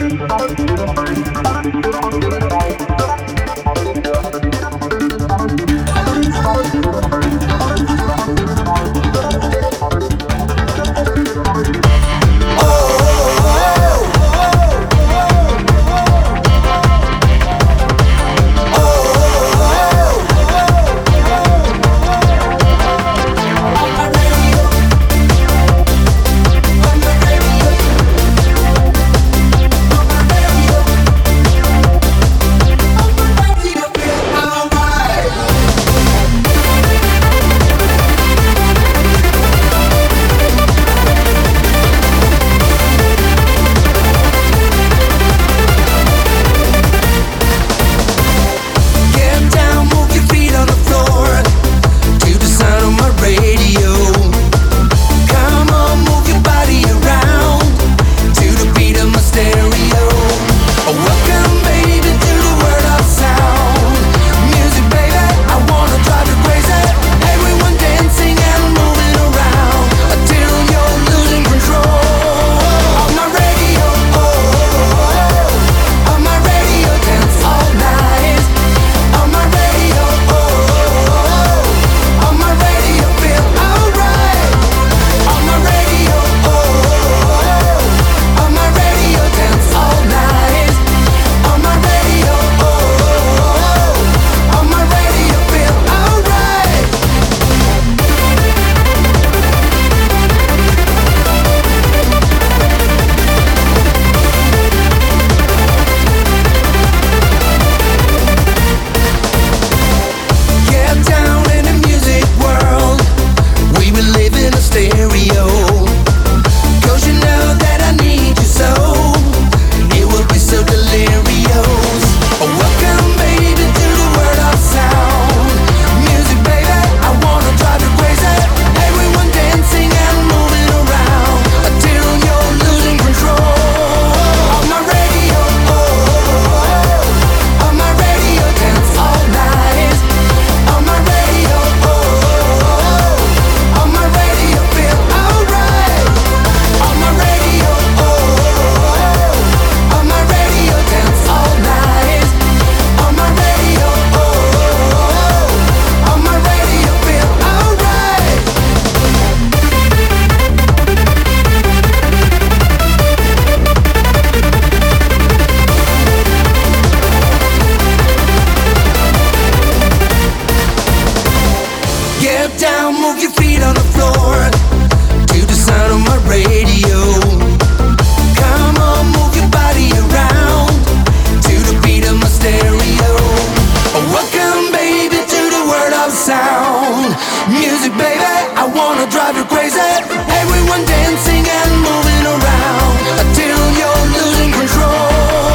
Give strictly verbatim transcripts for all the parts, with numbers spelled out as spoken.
Music, baby, I wanna drive you crazy. Everyone dancing and moving around until you're losing control.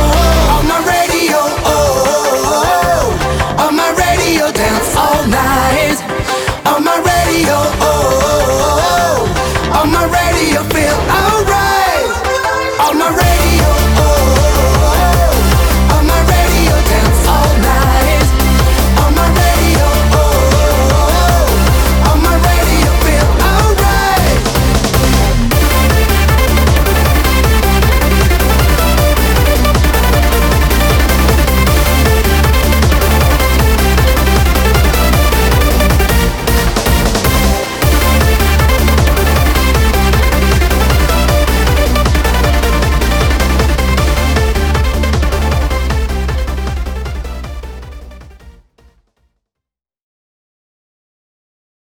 On my radio, oh, oh, oh. On my radio, dance all night. On my radio, oh, oh, oh. On my radio, feel alright. On my radio.